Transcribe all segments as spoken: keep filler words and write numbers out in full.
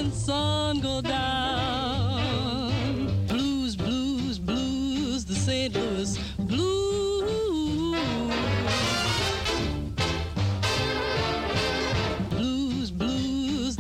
when the sun go down. Blues, blues, blues, the Saint Louis blues. Blues, blues.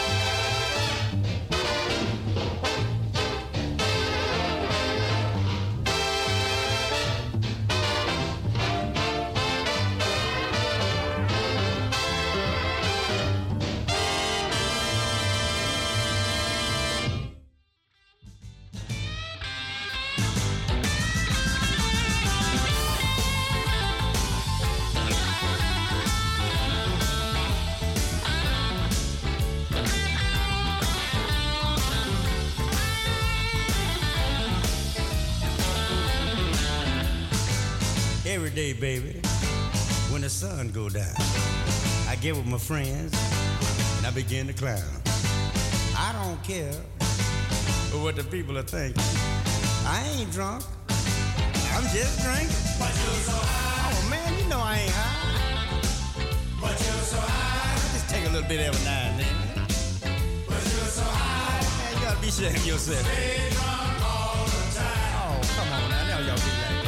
Every day, baby, when the sun go down, I get with my friends and I begin to clown. I don't care what the people are thinking. I ain't drunk, I'm just drinking. But you're so high. Oh man, you know I ain't high. But you're so high. I just take a little bit every now and then. But you're so high. Man, you gotta be ashamed yourself. Stay drunk all the time. Oh, come on now, now y'all be like that.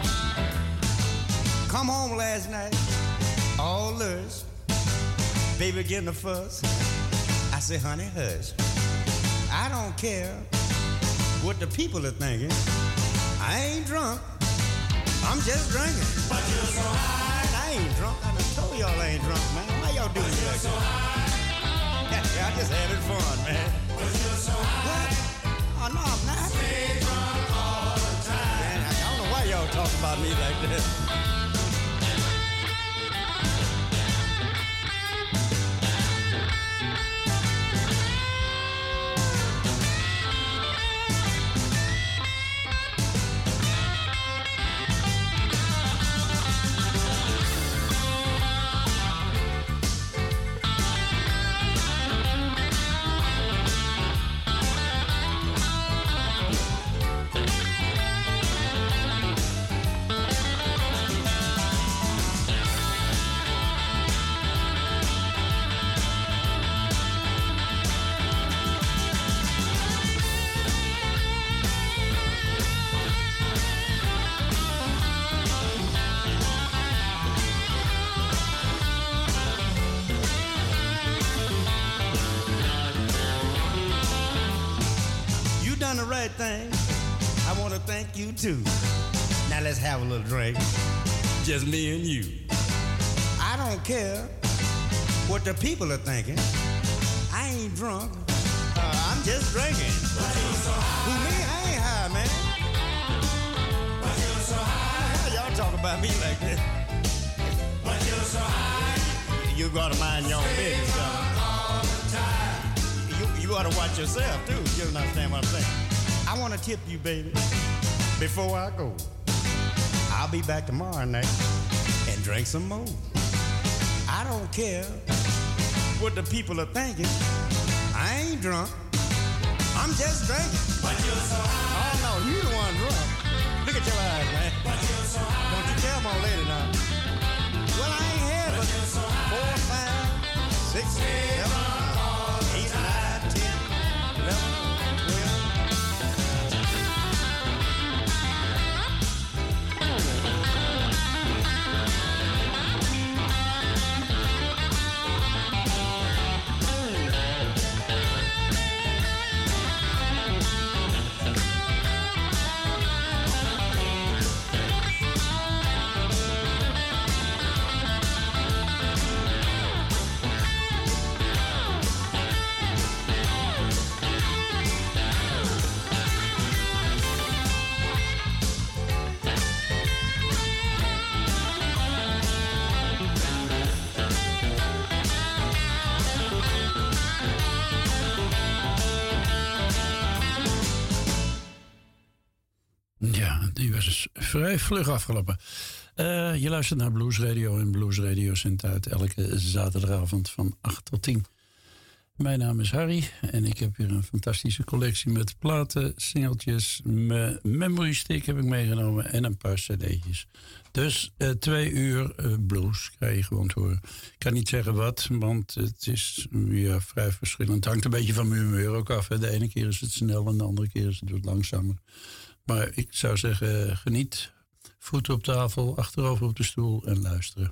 Come home last night, all lush. Baby getting a fuss. I say, honey, hush. I don't care what the people are thinking. I ain't drunk, I'm just drinking. But you're so high. I ain't drunk, I done told y'all I ain't drunk, man. Why y'all doing this like so that? Yeah, I just had it fun, man. But you're so high. What? Oh, no, I'm not. Stay drunk all the time. Man, I don't know why y'all talk about me like that. Thing. I want to thank you too. Now let's have a little drink. Just me and you. I don't care what the people are thinking. I ain't drunk. Uh, I'm just drinking. But you're so high. Who me? I ain't high, man. But you're so high. Y'all talk about me like that. But you're so high. You gotta mind your own business. All the time. You, you ought to watch yourself too. You understand what I'm saying? I want to tip you, baby, before I go. I'll be back tomorrow night and drink some more. I don't care what the people are thinking. I ain't drunk. I'm just drinking. But you're so high. Oh, no, you the one drunk. Look at your eyes, man. But you're so high. Don't you tell my lady now. Well, I ain't had but, but so four, five, six, seven, eight, nine, ten, eleven, twelve. Die was dus vrij vlug afgelopen. Uh, je luistert naar Blues Radio en Blues Radio zendt uit elke zaterdagavond van acht tot tien. Mijn naam is Harry en ik heb hier een fantastische collectie met platen, singeltjes, me memory stick heb ik meegenomen en een paar cd'tjes. Dus uh, twee uur uh, blues krijg je gewoon te horen. Ik kan niet zeggen wat, want het is ja, vrij verschillend. Het hangt een beetje van mijn humeur ook af. Hè. De ene keer is het snel en de andere keer is het wat langzamer. Maar ik zou zeggen, geniet. Voeten op tafel, achterover op de stoel en luisteren.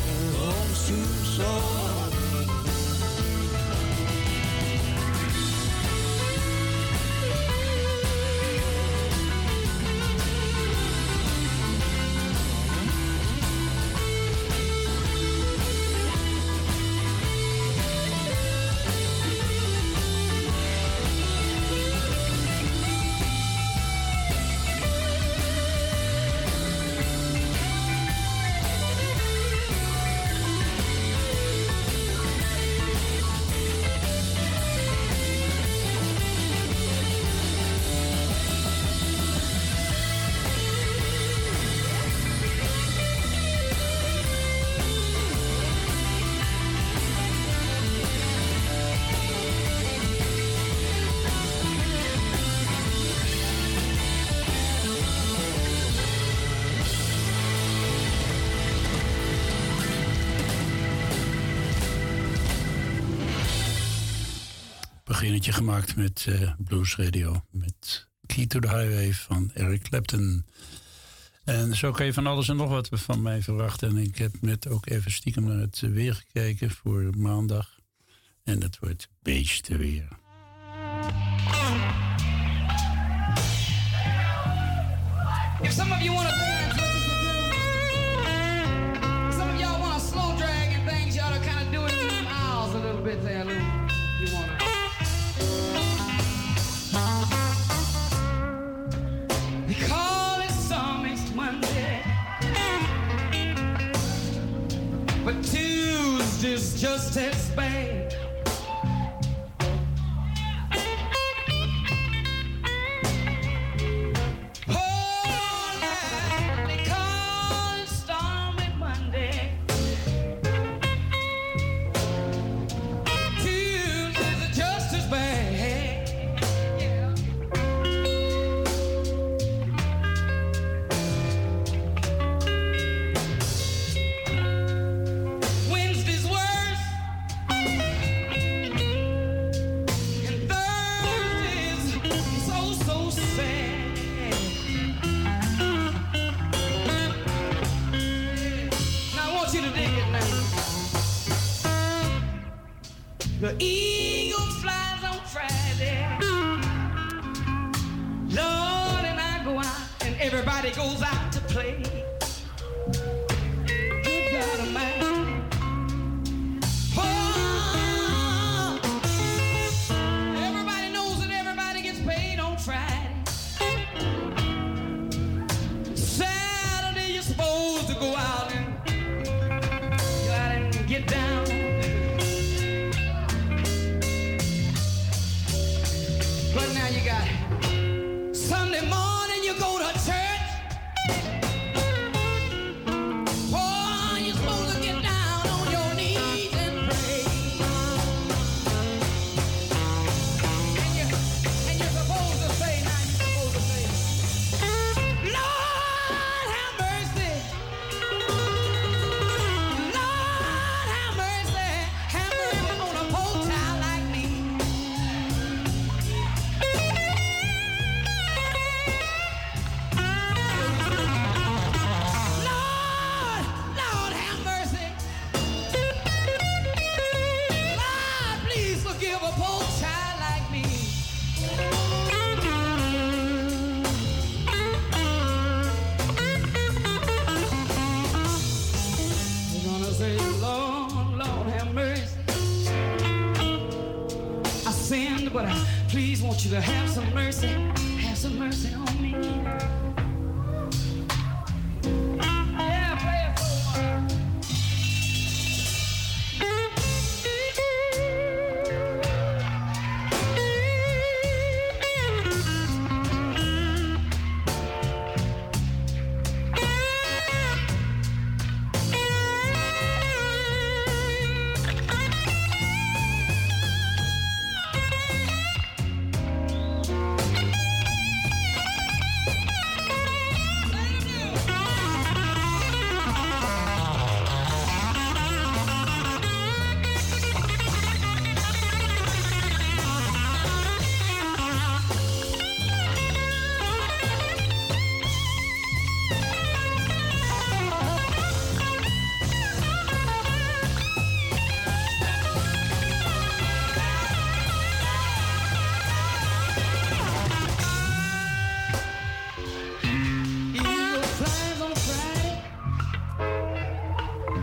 home's too sore. Beginnetje gemaakt met uh, Blues Radio. Met Key to the Highway van Eric Clapton. En zo kan je van alles en nog wat van mij verwachten. En ik heb net ook even stiekem naar het weer gekeken voor maandag. En het wordt beeste weer. If some of you want to dance, what you should do. Some of y'all want to slow drag and things, you ought to kind of do it in the aisles a little bit there, Lou. You want to. They call it Psalmist Monday, but Tuesday's just as bad. The eagle flies on Friday. Lord, and I go out, and everybody goes out to play. Good God Almighty. Oh, everybody knows that everybody gets paid on Friday. Saturday, you're supposed to go out and go out and get down. But now you got it. Sunday morning you go to church. Oh, you're supposed to get down on your knees and pray. And, you, and you're supposed to say, now you're supposed to say, Lord have mercy. Lord have mercy. Have mercy on a poor child like me. Give a poor child like me. We're gonna say, Lord, Lord, have mercy. I sinned, but I please want you to have some mercy. Have some mercy on me. Yeah, play it for a while.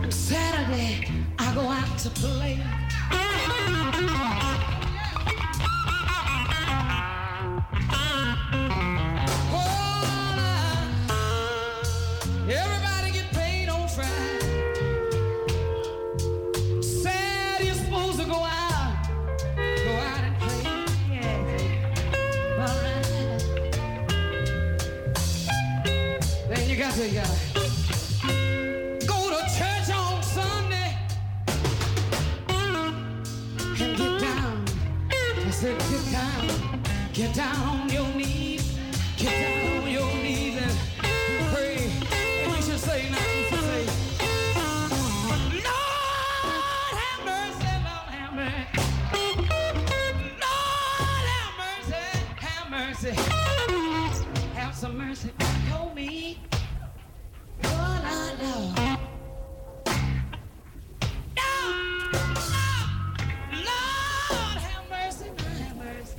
Saturday, I go out to play. Everybody get paid on Friday. Saturday you're supposed to go out, go out and play. Yeah, all right. Then you got to you got go to church on Sunday and get down. I said get down, get down on your knees, get down on your knees and pray. And you should say, now you should say, Lord have mercy, Lord have mercy. Lord have mercy, have mercy. Have some mercy on me. Lord, Lord, Lord. Lord have mercy, Lord have mercy.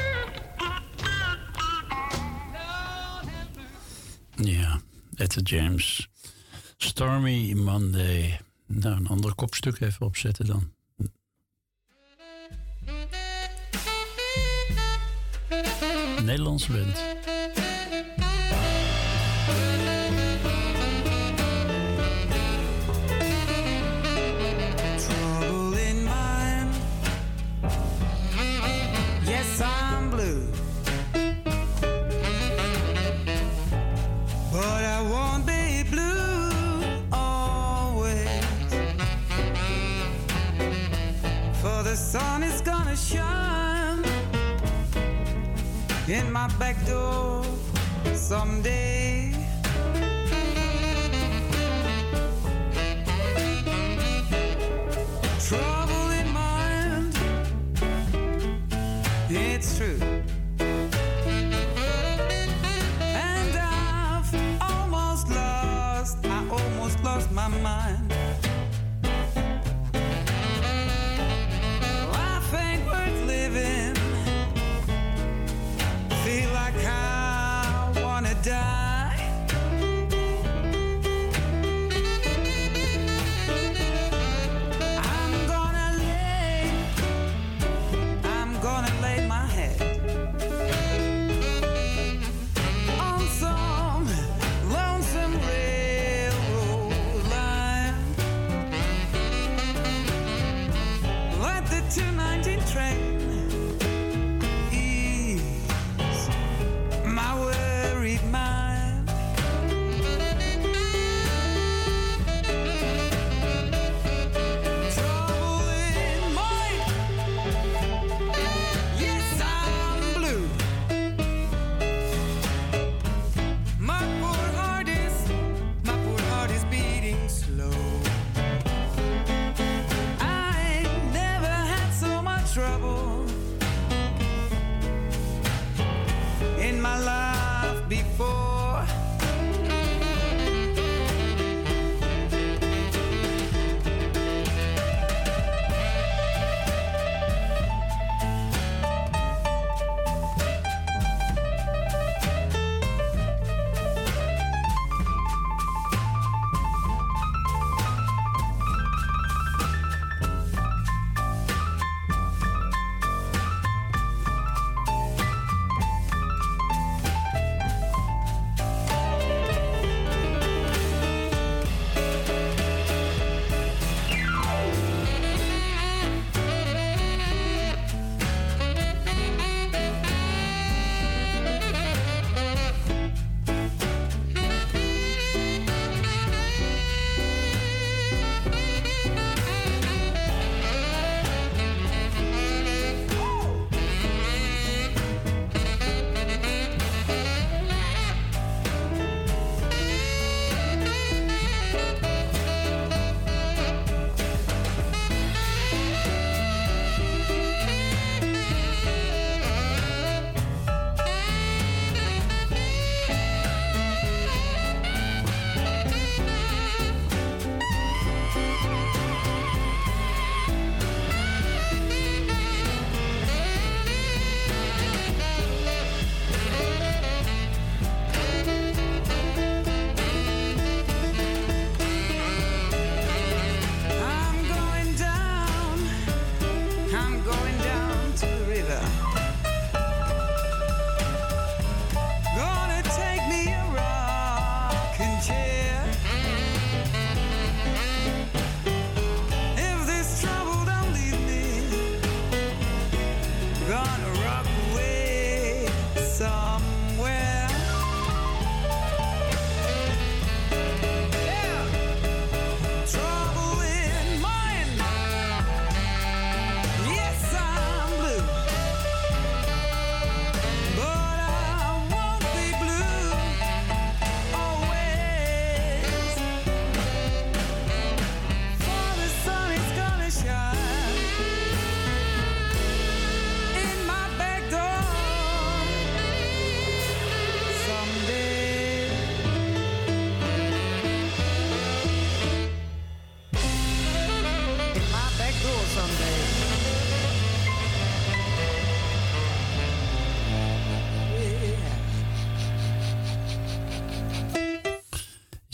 Lord have mercy. Ja, Etta James. Stormy Monday. Nou, een ander kopstuk even opzetten dan. Nederlandse band. Trouble in mind. Yes, I'm blue. But I won't be blue always. For the sun is gonna shine in my back door someday. Trouble in mind, it's true. And I've almost lost, I almost lost my mind. Life ain't worth living. Feel like I wanna die. I'm gonna lay, I'm gonna lay my head on some lonesome railroad line.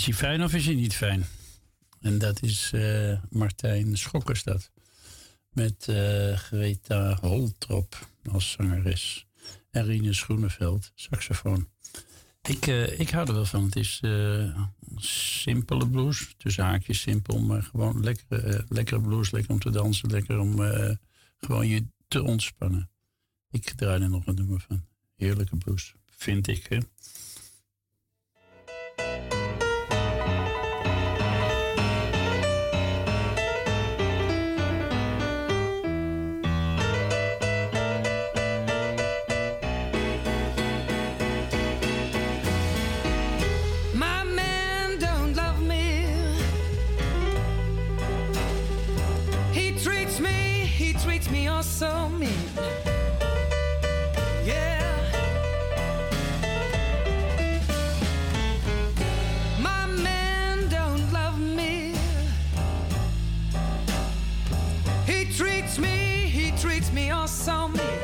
Is hij fijn of is hij niet fijn? En dat is uh, Martijn Schokkers dat. Met uh, Greta Holtrop als zangeres. En Rinus Groeneveld, saxofoon. Ik, uh, ik hou er wel van. Het is uh, simpele blues. Tussen haakjes simpel, maar gewoon lekkere, uh, lekkere blues. Lekker om te dansen, lekker om uh, gewoon je te ontspannen. Ik draai er nog een nummer van. Heerlijke blues, vind ik, hè. So mean, yeah. My man don't love me. He treats me, he treats me all so mean.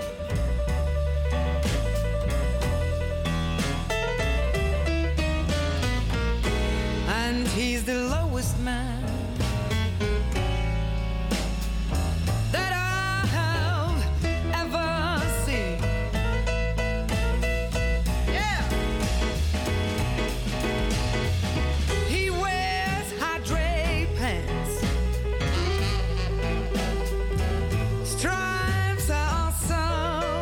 And he's the lowest man stripes are so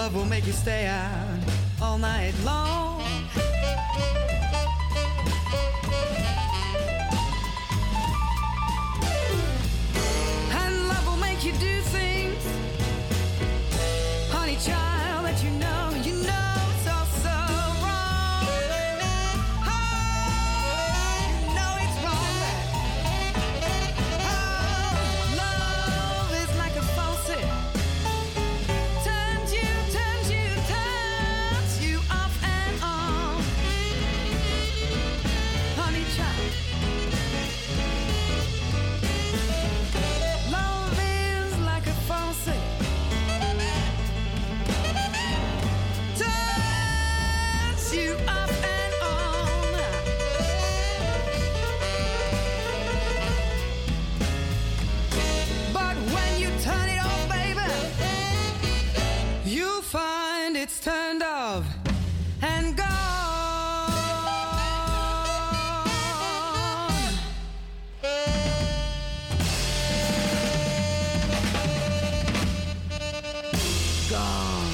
love will make you stay out all night long. And love will make you do things, honey child, that you know, you know it's all so wrong. Oh, you know it's wrong. Oh, love is like a faucet. Turns you, turns you, turns you off and on. Honey child. Love is like a faucet. Turns you up and on. But when you turn it off, baby, you find it's turned off and gone. Gone.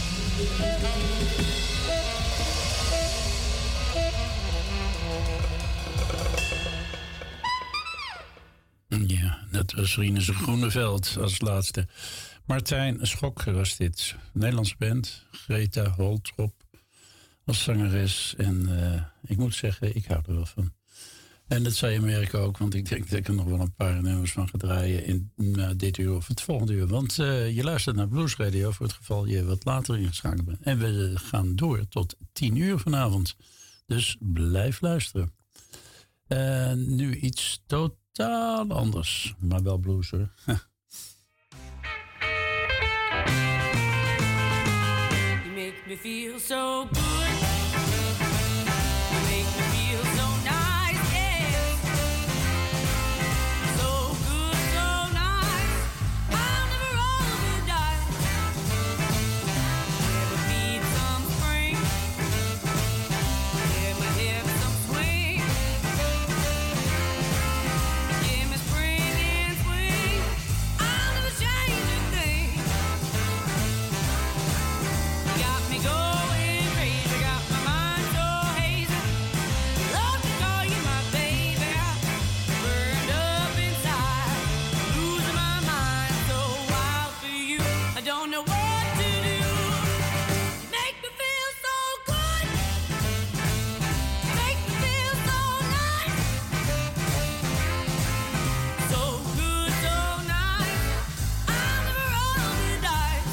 Ja, dat was Rinus Groeneveld als laatste. Martijn Schok was dit. Nederlandse band. Greta Holtrop als zangeres. En uh, ik moet zeggen, ik hou er wel van. En dat zou je merken ook, want ik denk dat ik er nog wel een paar nummers van ga draaien in uh, dit uur of het volgende uur. Want uh, je luistert naar Blues Radio voor het geval je wat later ingeschakeld bent. En we gaan door tot tien uur vanavond. Dus blijf luisteren. Uh, nu iets totaal anders, maar wel blues hoor. You make me feel so good. You make me feel so nice, yeah. So good, so nice. I'll never roll the dice. Never need some spring. Never have some swing. Give me spring and swing. I'll never change a thing. Got me going crazy, got my mind so hazy. Love to call you my baby. Burned up inside, losing my mind, so wild for you. I don't know what to do. You make me feel so good. You make me feel so nice. So good, so nice. I'll never roll the dice.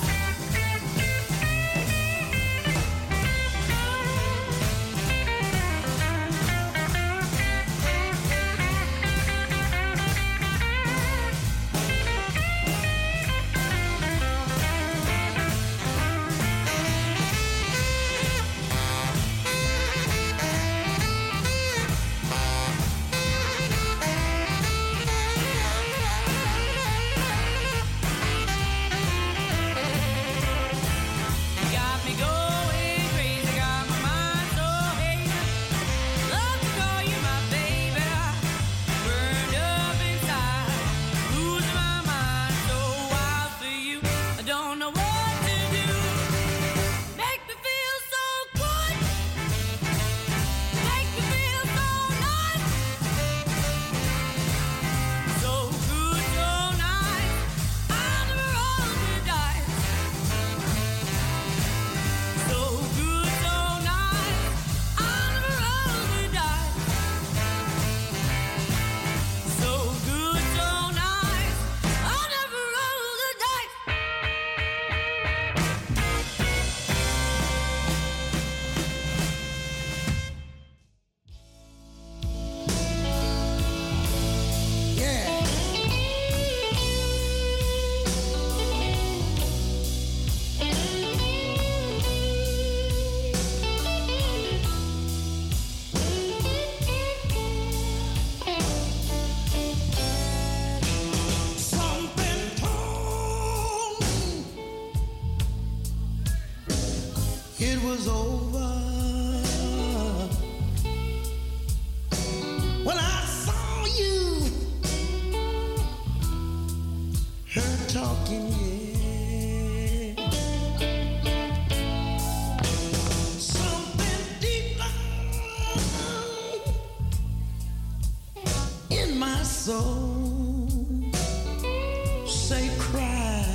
Got me going crazy, got my mind so hazy. Love to call you my baby. Burned up inside, losing my mind, so wild for you. I don't know what to do. Make me feel so good. Make me feel so nice. So good, so nice. I'll never roll the dice. So good, so nice. I'll never roll the dice. So good, so nice. I'll never roll the dice. Yeah. Something told me it was over when I saw you, her talking, yeah. in my soul say cry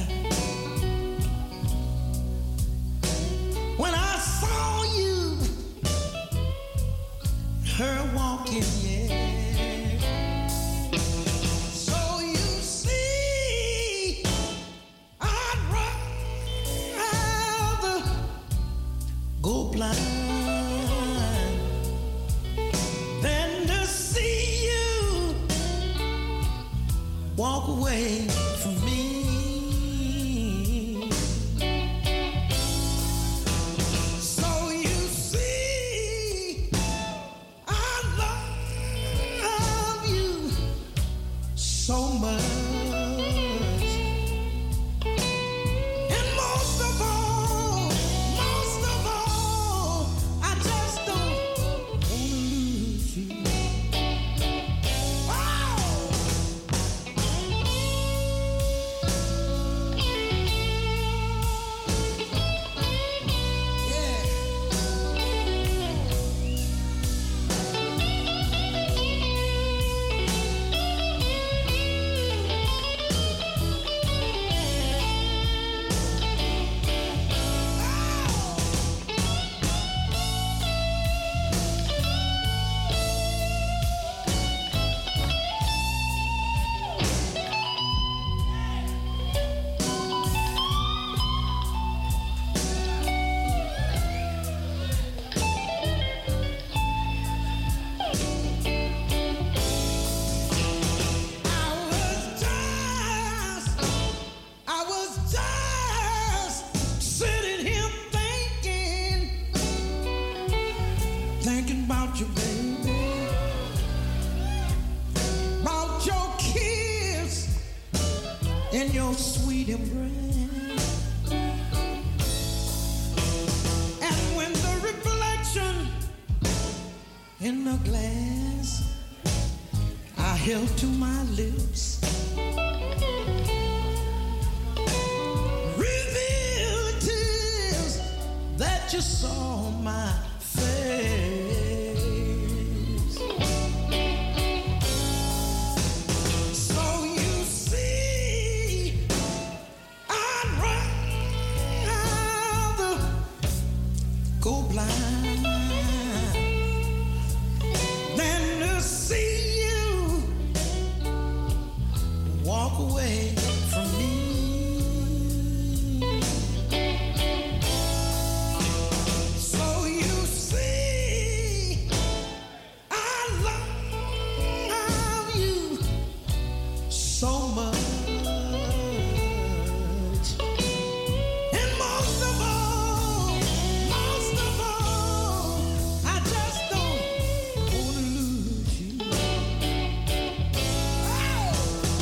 when I saw you, her walking, yeah. So you see, I'd rather go blind than to see you walk away from me. So you see, I love you so much. And most of all, most of all, I just don't wanna lose you. Oh! I was just sitting here thinking, thinking about you, baby, about your kiss and your sweet embrace. And when the reflection in the glass I held to my lips reveal the tears that you saw on my face. So you see, I'd rather go blind than to see you walk away from me. So you see, I love you so much. And most of all, most of all, I just don't wanna lose you. Oh!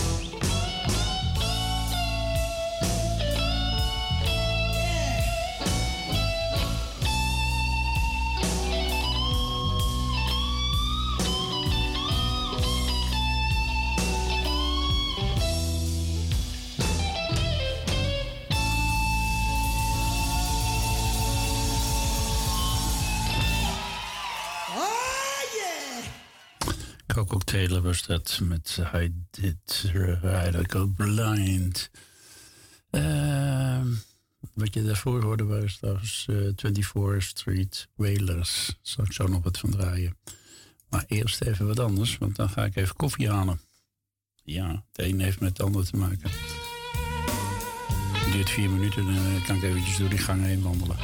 Oh yeah! Coco Taylor was dat met I Did Ride I Go Blind. Ehm, wat je daarvoor hoorde was trouwens eh, twenty-fourth Street Wailers. Zal ik zo nog wat van draaien. Maar eerst even wat anders, want dan ga ik even koffie halen. Ja, het een heeft met het ander te maken. Het duurt vier minuten, dan kan ik eventjes door die gang heen wandelen.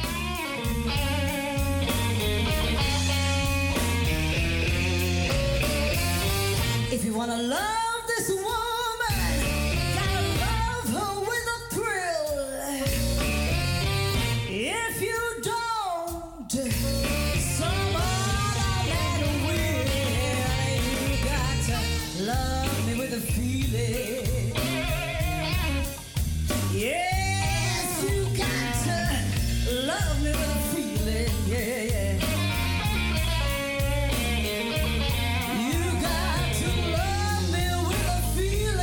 If you wanna love this woman, gotta love her with a thrill. If you don't, some other man will. You got to love me with a feeling. Yes, you got to love me with a feeling. Yeah, yeah. You got to love me with a feeling.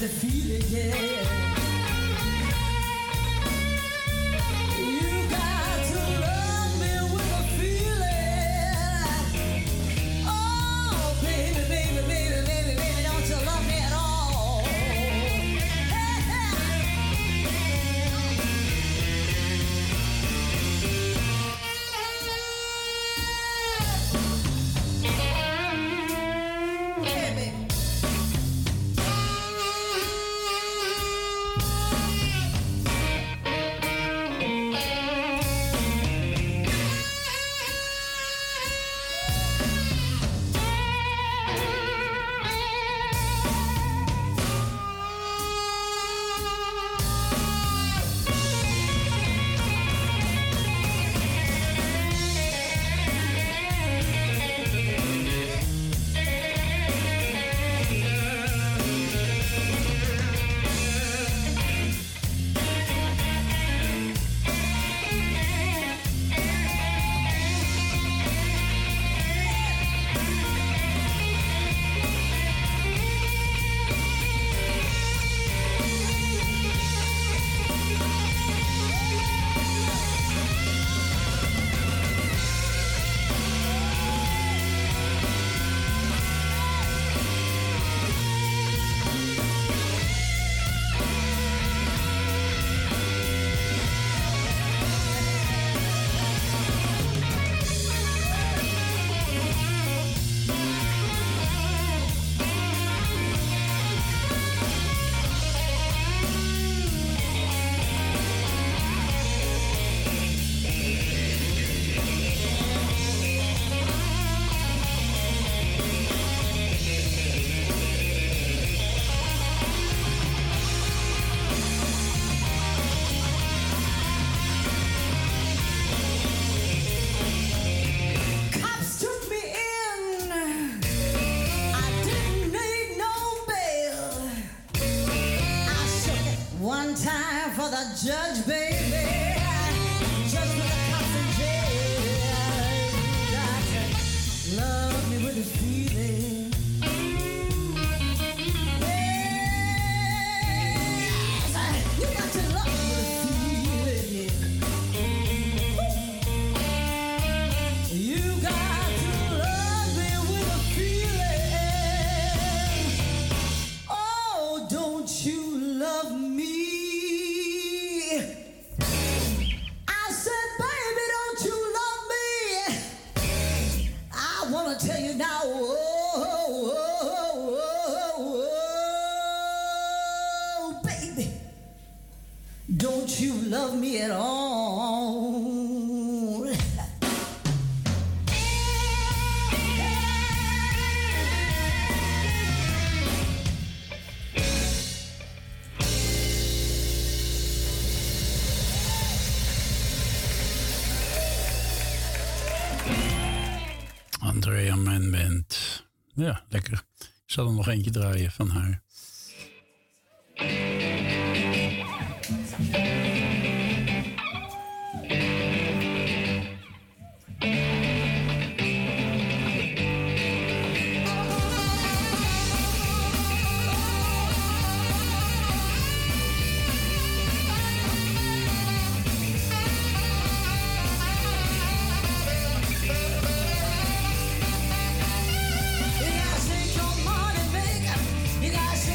feeling, yeah. You got to love me with a feeling. Oh, baby, baby, baby, baby, baby, don't you love me at all? Hey, baby. Cops took me in. I didn't need no bail. I shook it one time for the judge, baby. Just for the cops in jail. You got to love me with a feeling. Yes, you got to love me with a feeling. You got to love me with a feeling. Oh, don't you love me? I said, baby, don't you love me? I want to tell you now. Oh, oh, oh, oh, baby, don't you love me at all? Andrea Man Band. Ja, lekker. Ik zal er nog eentje draaien van haar. You gotta shake your money, maker. You gotta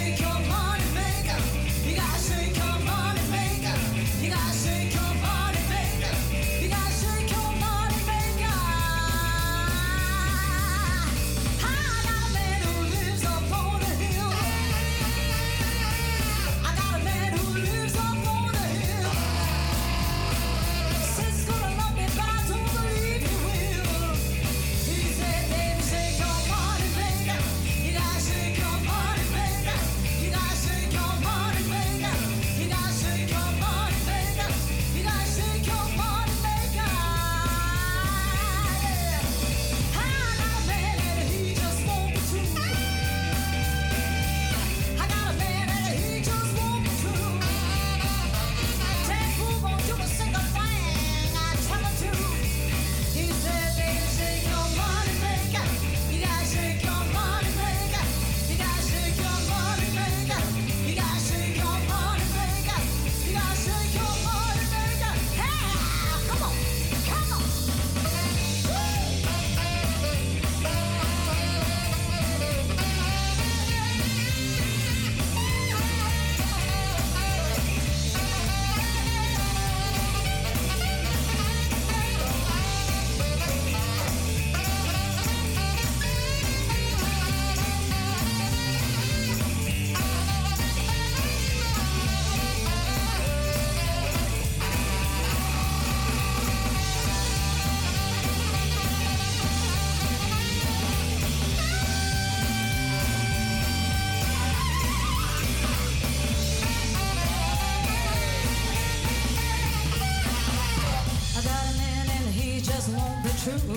just won't be true.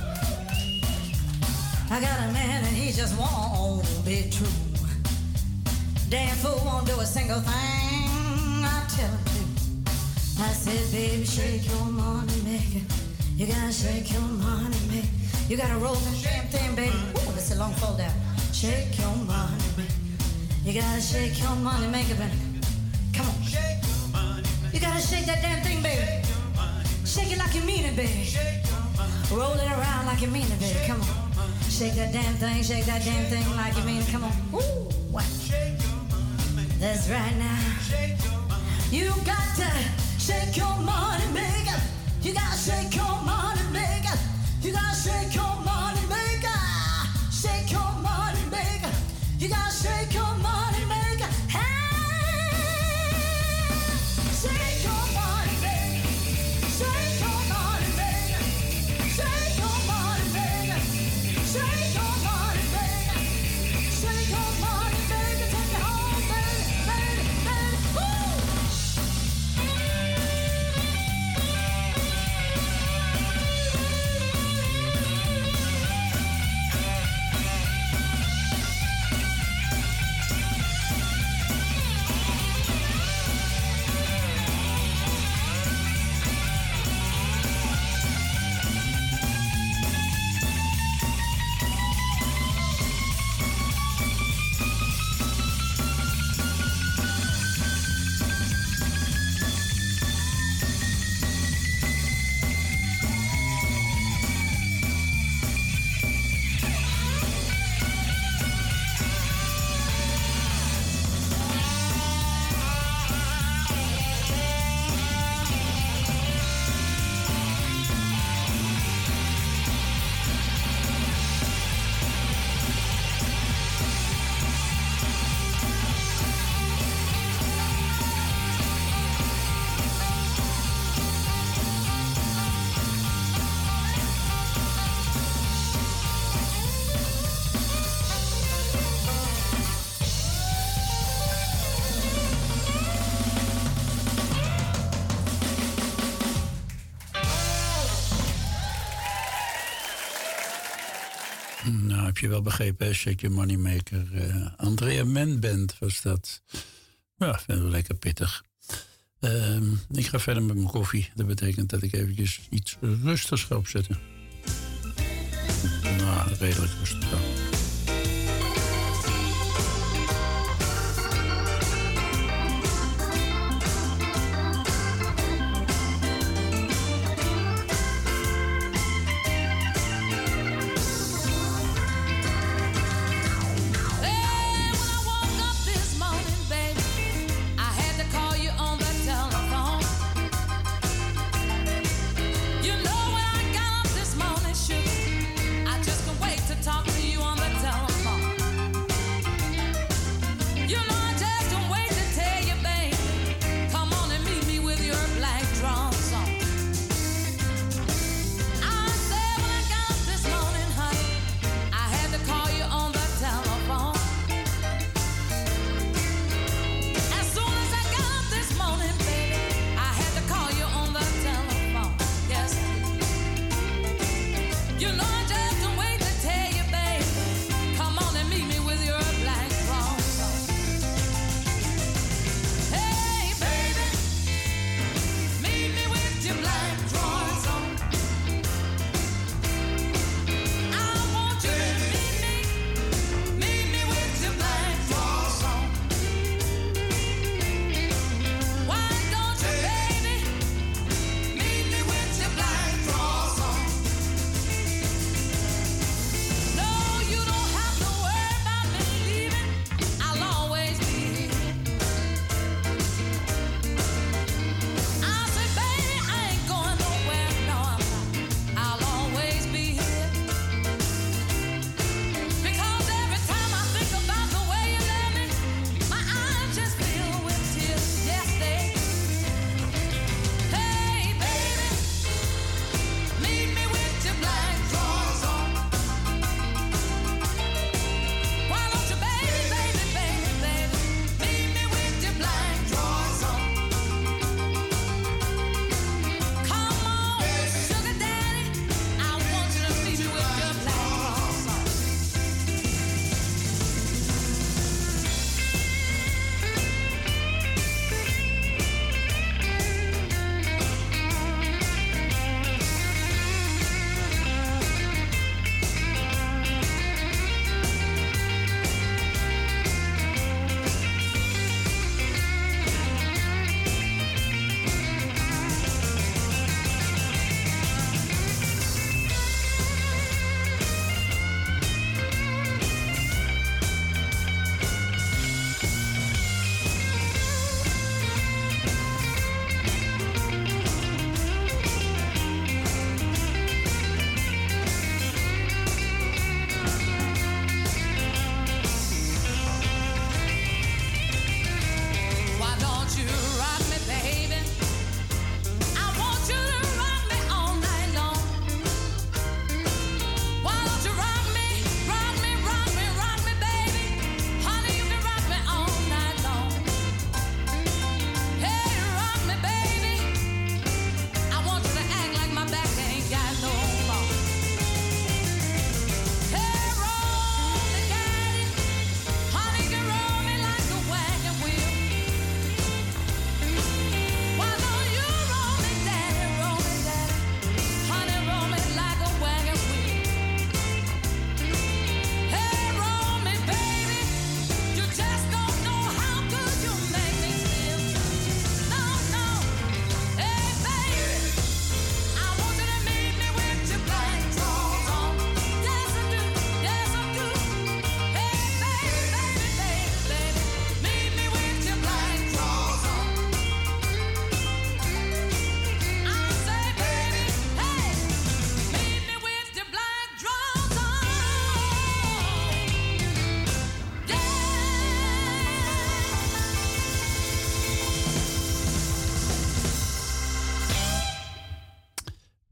I got a man and he just won't be true. Damn fool won't do a single thing I tell him to. I said, baby, shake your money maker. You gotta shake your money maker. You gotta roll that damn thing, baby. Ooh, that's a long fall down. Shake your money maker. You gotta shake your money maker, baby. Come on. You gotta shake that damn thing, baby. Shake it like you mean it, baby. Roll it around like you mean it, baby. Come on. Shake that damn thing, shake that damn thing like you mean it. Come on. Ooh, what? That's right now. You got to shake your money maker. You gotta shake your money maker. You gotta shake your money maker. Shake your money maker. You gotta shake your money maker. Hey, shake your money maker. Shake your money maker. Shake your money maker. Shake your money maker. Shake your money maker. Take it home, baby, baby, baby. Woo! Nou, heb je wel begrepen, hè? Shake Your Moneymaker. Uh, Andrea Manband was dat. Ja, vind ik lekker pittig. Uh, ik ga verder met mijn koffie. Dat betekent dat ik eventjes iets rustigs ga opzetten. Nou, redelijk rustig. You know when I got up this morning, sugar, I just can't wait to talk to you on the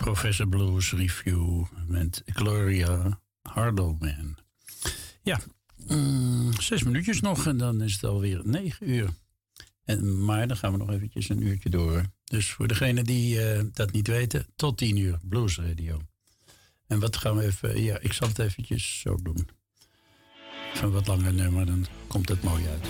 Professor Blues Review met Gloria Hardelman. Ja, mm, zes minuutjes nog en dan is het alweer negen uur. En, maar dan gaan we nog eventjes een uurtje door. Dus voor degenen die uh, dat niet weten, tot tien uur Blues Radio. En wat gaan we even... Ja, ik zal het eventjes zo doen. Van wat langer nummer, dan komt het mooi uit.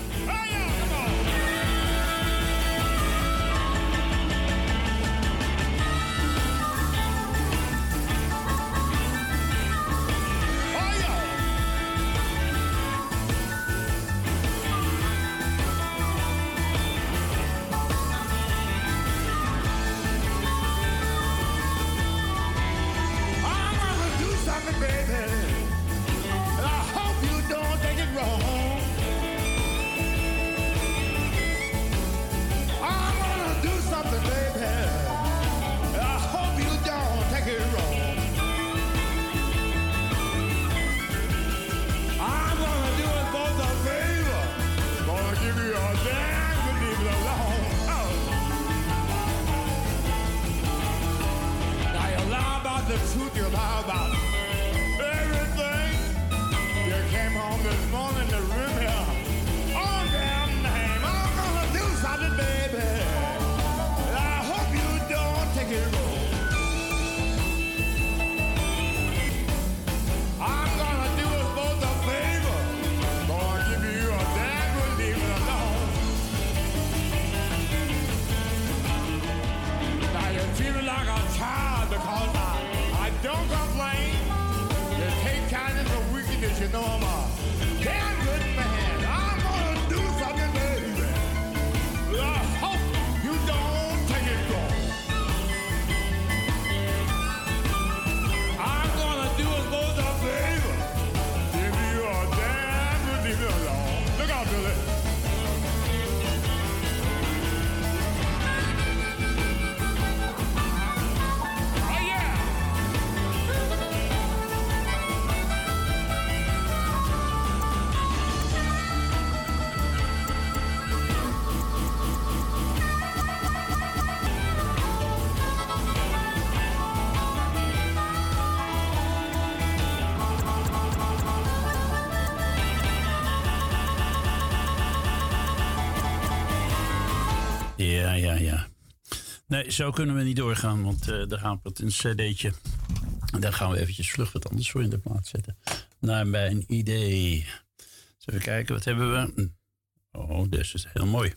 Ja, ja, ja. Nee, zo kunnen we niet doorgaan, want uh, er hapert een cd'tje. Daar gaan we eventjes vlug wat anders voor in de plaats zetten. Naar mijn idee. Eens even kijken, wat hebben we? Oh, dit is heel mooi.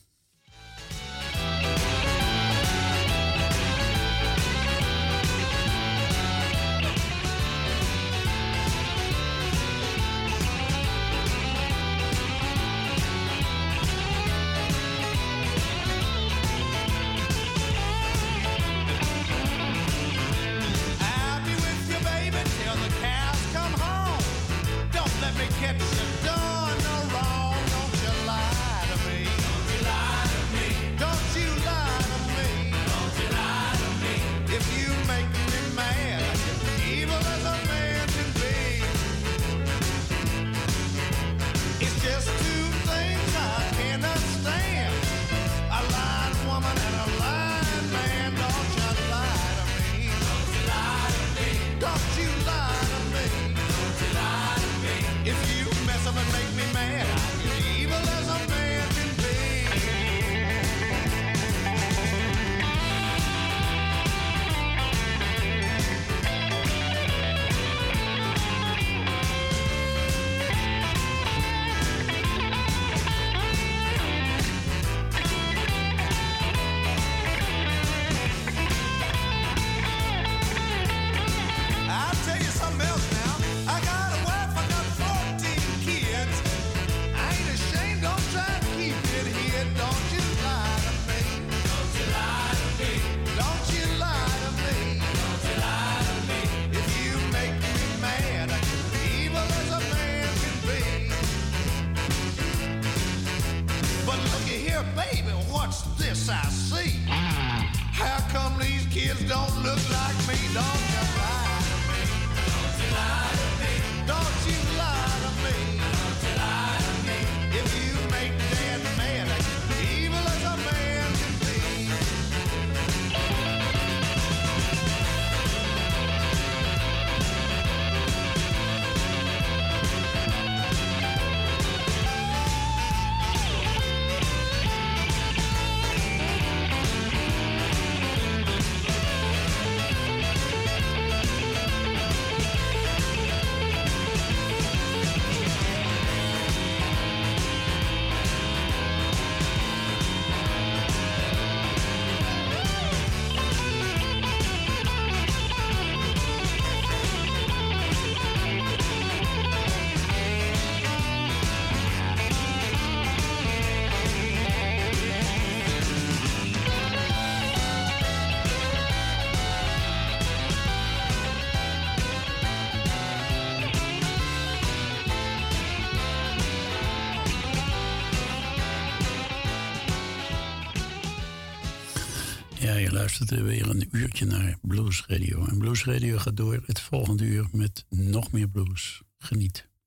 luistert weer een uurtje naar Blues Radio. En Blues Radio gaat door het volgende uur met nog meer blues. Geniet.